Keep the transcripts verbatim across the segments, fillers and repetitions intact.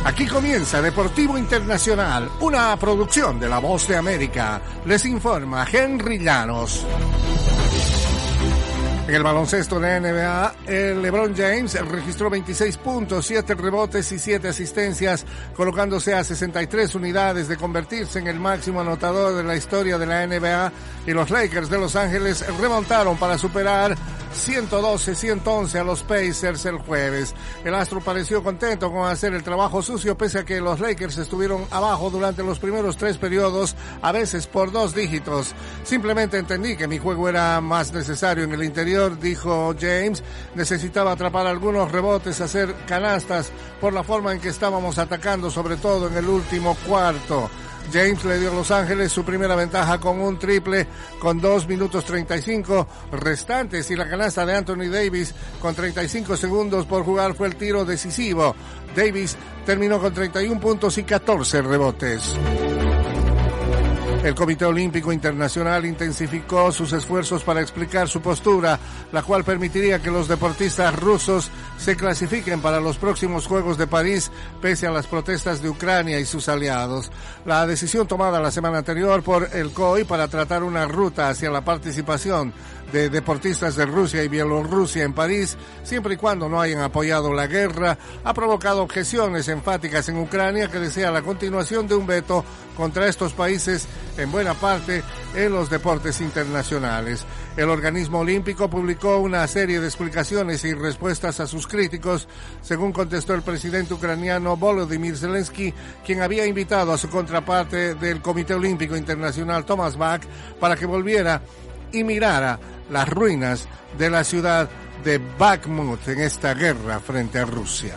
Aquí comienza Deportivo Internacional, una producción de La Voz de América. Les informa Henry Llanos. En el baloncesto de N B A, el LeBron James registró veintiséis puntos, siete rebotes y siete asistencias, colocándose a sesenta y tres unidades de convertirse en el máximo anotador de la historia de la N B A, y los Lakers de Los Ángeles remontaron para superar ciento doce a ciento once a los Pacers el jueves. El astro pareció contento con hacer el trabajo sucio, pese a que los Lakers estuvieron abajo durante los primeros tres periodos, a veces por dos dígitos. Simplemente entendí que mi juego era más necesario en el interior, dijo James. Necesitaba atrapar algunos rebotes, hacer canastas por la forma en que estábamos atacando, sobre todo en el último cuarto. James le dio a Los Ángeles su primera ventaja con un triple con dos minutos treinta y cinco restantes, y la canasta de Anthony Davis con treinta y cinco segundos por jugar fue el tiro decisivo. Davis terminó con treinta y un puntos y catorce rebotes. El Comité Olímpico Internacional intensificó sus esfuerzos para explicar su postura, la cual permitiría que los deportistas rusos se clasifiquen para los próximos Juegos de París, pese a las protestas de Ucrania y sus aliados. La decisión tomada la semana anterior por el C O I para tratar una ruta hacia la participación de deportistas de Rusia y Bielorrusia en París, siempre y cuando no hayan apoyado la guerra, ha provocado objeciones enfáticas en Ucrania, que desea la continuación de un veto contra estos países, en buena parte en los deportes internacionales. El organismo olímpico publicó una serie de explicaciones y respuestas a sus críticos, según contestó el presidente ucraniano Volodymyr Zelensky, quien había invitado a su contraparte del Comité Olímpico Internacional, Thomas Bach, para que volviera y mirara las ruinas de la ciudad de Bakhmut en esta guerra frente a Rusia.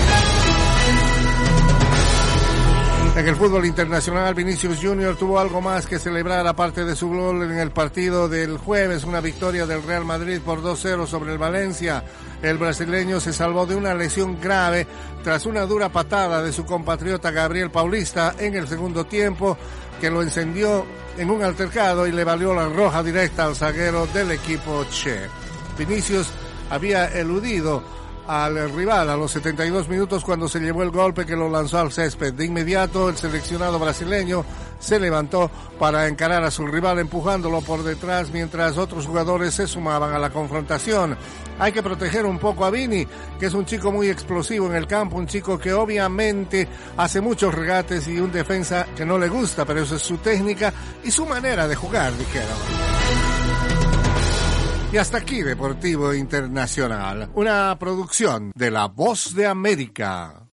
En el fútbol internacional, Vinicius Junior tuvo algo más que celebrar aparte de su gol en el partido del jueves, una victoria del Real Madrid por dos cero sobre el Valencia. El brasileño se salvó de una lesión grave tras una dura patada de su compatriota Gabriel Paulista en el segundo tiempo, que lo encendió en un altercado y le valió la roja directa al zaguero del equipo Che. Vinicius había eludido al rival a los setenta y dos minutos cuando se llevó el golpe que lo lanzó al césped. De inmediato el seleccionado brasileño se levantó para encarar a su rival, empujándolo por detrás mientras otros jugadores se sumaban a la confrontación. Hay que proteger un poco a Vini, que es un chico muy explosivo en el campo, un chico que obviamente hace muchos regates y un defensa que no le gusta, pero esa es su técnica y su manera de jugar, dijeron. Y hasta aquí Deportivo Internacional, una producción de La Voz de América.